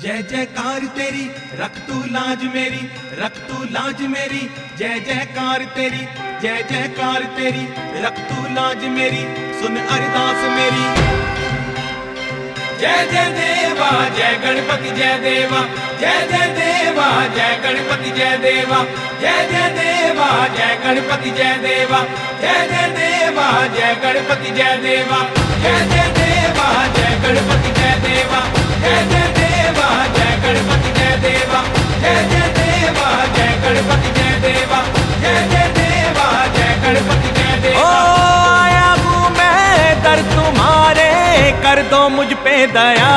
जय जयकार तेरी रख तू लाज मेरी, रख तू लाज मेरी, जय जयकार तेरी, जय जयकार तेरी रख तू लाज मेरी, सुन अरदास मेरी। जय जय देवा जय गणपति जय देवा, जय जय देवा जय गणपति जय देवा, जय जय देवा जय गणपति जय देवा, जय जय देवा जय गणपति जय देवा, जय जय देवा जय गणपति जय देवा, जय जय देवा जय गणपति जय देवा, जय जय देवा जय गणपति जय देवा, जय जय देवा जय गणपति जय देवा। ओ आया हूँ मैं दर तुम्हारे, कर दो मुझ पे दया।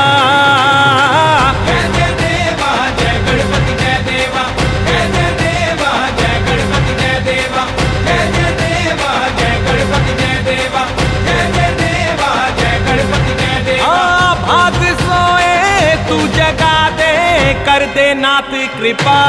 जय जय देवा जय गणपति जय देवा, जय जय देवा जय गणपति जय देवा, जय जय देवा जय गणपति जय देवा, जय जय देवा जय गणपति जय देवा। भाग सोए तू जगा दे, कर दे नाथ कृपा।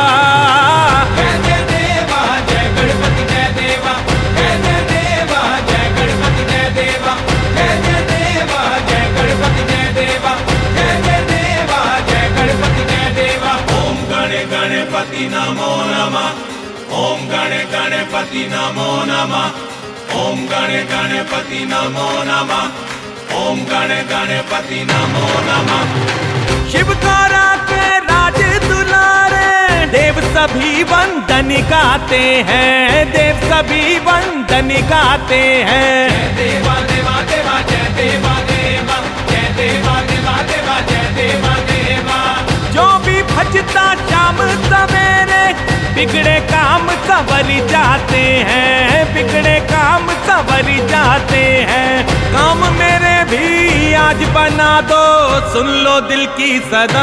जय जय देवा जय गणपति जय देवा, जय जय देवा जय गणपति जय देवा, जय जय देवा जय गणपति जय देवा, जय जय देवा जय गणपति जय देवा। ओम गणे गणपति नमो नमः, ओम गणे गणपति नमो नमः, ओम गणे गणपति नमो नमः, ओम गणे गणपति नमो नमः। शिव कारा के राज दुलारे, देव सभी वंदन गाते हैं, देव सभी वंदन गाते हैं। जय देवा देवा देवा जय देवा देवा, जय देवा देवा देवा जय देवा देवा। जो भी भजता शाम सवेरे, बिगड़े काम संवर जाते हैं, बिगड़े काम संवर जाते हैं। काम मेरे भी आज बना दो, सुन लो दिल की सदा।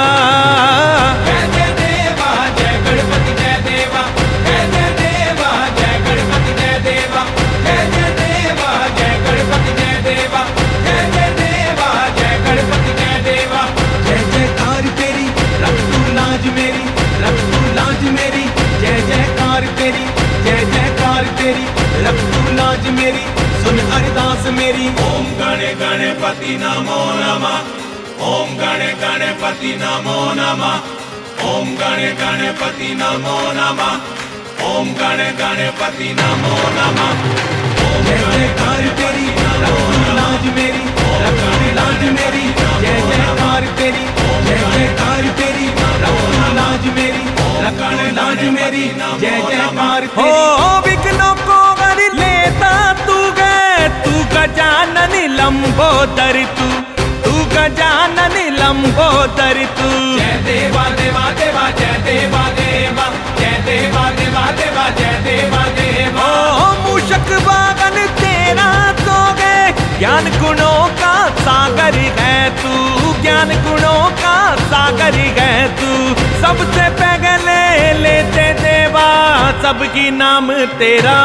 जय जय देवा जय गणपति जय देवा, जय जय देवा जय गणपति जय देवा, जय जय देवा जय गणपति जय देवा, जय जय देवा जय गणपति जय देवा। जय जयकार तेरी रख तू लाज मेरी, रख तू लाज मेरी, जय जयकार तेरी, जय जयकार तेरी रख तू लाज मेरी, सुन अरदास मेरी। ओम गणे गणपति नमो नमः, ओम गणे गणपति नमो नमः, ओम गणे गणपति नमो नमः, ओम गणे गणपति नमो नमः। जय जयकार तेरी रख तू लाज मेरी, रख तू लाज मेरी, जय जयकार तेरी, जय जयकार तेरी रख तू लाज मेरी, रख तू लाज मेरी, जय जयकार तेरी। हो विघ्नों को वर लेता तू गे, तू गजानन लंबोदर तू गजानन लंबोदर तू। जय देवा देवा देवा जय देवा देवा, जय देवा देवा देवा जय देवा देवा। ओ मूषक वाहन तेरा तो गे, ज्ञान गुणों का सागर है तू, ज्ञान गुणों का सागर है तू। सबसे पहले लेते देवा सबकी नाम तेरा।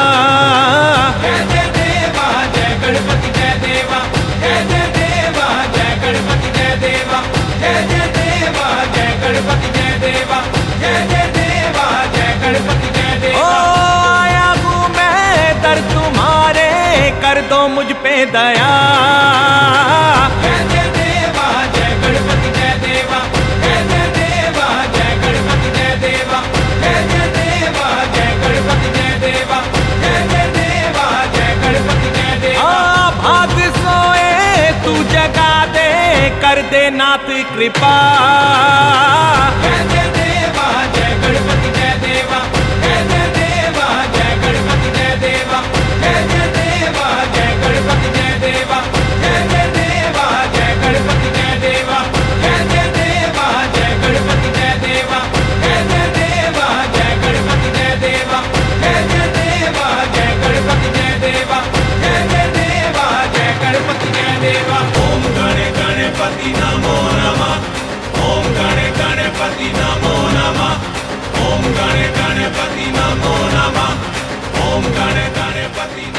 जय जय देवा जय गणपति जय देवा, जय जय देवा जय गणपति जय देवा, जय जय देवा जय गणपति जय देवा, जय जय देवा जय गणपति जय ओ देवा। आया हूँ मैं दर तुम्हारे, कर दो मुझ पे दया। जय जय देवा जय गणपति जय देवा, जय जय देवा जय गणपति जय देवा, जय जय देवा जय गणपति जय देवा, जय जय देवा जय गणपति जय देवा। भाग सोए तू जगा दे, कर दे नाथ कृपा। जय जय देवा जय गणपति जय देवा, जय जय देवा जय गणपति जय देवा, जय जय देवा जय गणपति जय देवा, जय जय देवा जय गणपति जय देवा, जय जय देवा जय गणपति जय देवा, जय जय देवा जय गणपति जय देवा, जय जय देवा जय गणपति जय देवा, जय जय देवा जय गणपति जय देवा। ओम गणे गणपति नमो नमः, ओम गणे गणपति नमो नमः, ओम गणे गणपति नमो नमः, ओम गणे गणपति